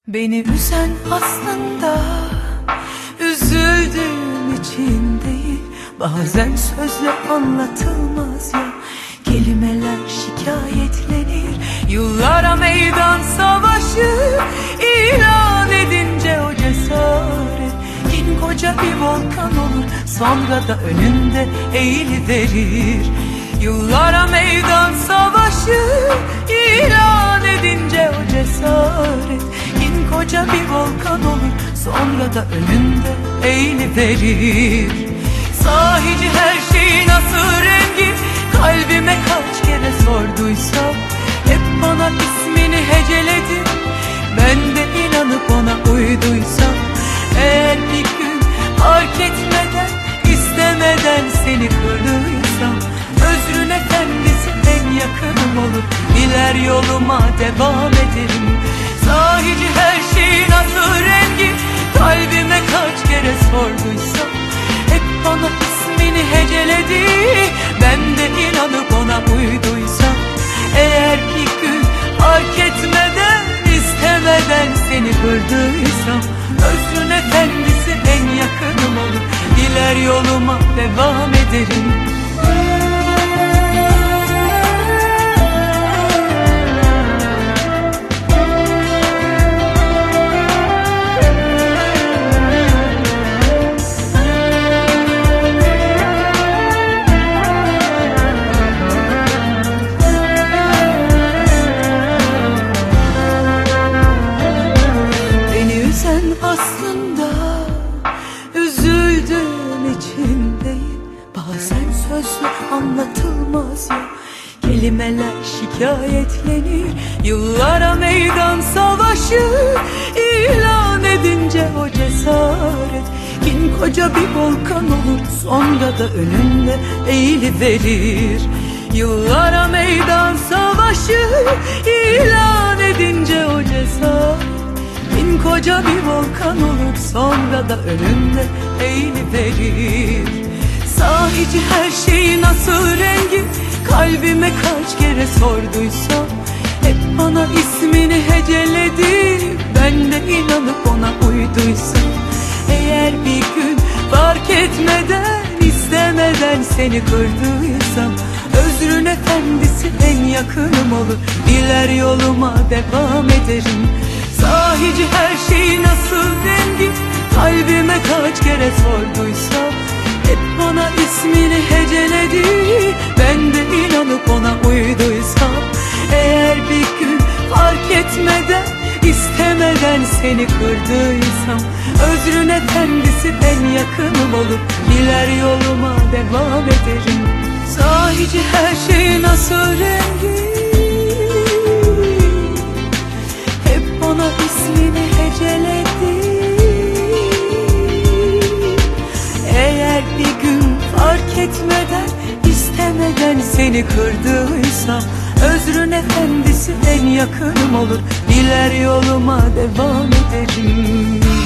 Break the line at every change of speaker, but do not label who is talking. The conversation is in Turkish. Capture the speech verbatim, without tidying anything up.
Beni üzen aslında üzüldüğüm için değil, bazen sözle anlatılmaz ya. Kelimeler şikayetlenir, yıllara meydan savaşı ilan edince o cesaret kin koca bir volkan olur, sonra da önünde eğiliverir. Yıllara meydan savaşı ilan edince o cesaret kin koca bir volkan olur, sonra da önünde eğiliverir. Sahici her şeyin asıl rengi kalbime kaç kere sorduysam, hep bana ismini heceledi, ben de inanıp ona uyduysam. Eğer bir gün fark etmeden, istemeden seni kırdıysam, özrün efendisi en yakınım olup diler yoluma devam ederim. Sahici her şeyin asıl rengi kalbime kaç kere sorduysam, hep bana ismini heceledi, ben de inanıp ona uyduysam. Eğer bir gün fark etmeden, istemeden seni kırdıysam, özrün efendisi en yakınım olup diler yoluma devam ederim. Aslında üzüldüğüm için değil, bazen sözle anlatılmaz ya. Kelimeler şikayetlenir, yıllara meydan savaşı ilan edince o cesaret kin koca bir volkan olur, sonra da önünde eğiliverir. Yıllara meydan savaşı ilan edince o cesaret kin koca bir volkan olur, sonra da önümde eğiliverir. Sahici her şeyin asıl rengi kalbime kaç kere sorduysam, hep bana ismini heceledi, ben de inanıp ona uyduysam. Eğer bir gün fark etmeden, istemeden seni kırdıysam, özrün efendisi en yakınım olur, diler yoluma devam ederim. Sahici her şeyin asıl rengi kalbime kaç kere sorduysam, hep bana ismini heceledi, ben de inanıp ona uyduysam. Eğer bir gün fark etmeden, istemeden seni kırdıysam, özrün efendisi en yakınım olup diler yoluma devam ederim. Sahici her şeyin asıl rengi ona ismini heceledi. Eğer bir gün fark etmeden, istemeden seni kırdıysam, özrün efendisi en yakınım olur, diler yoluma devam ederim.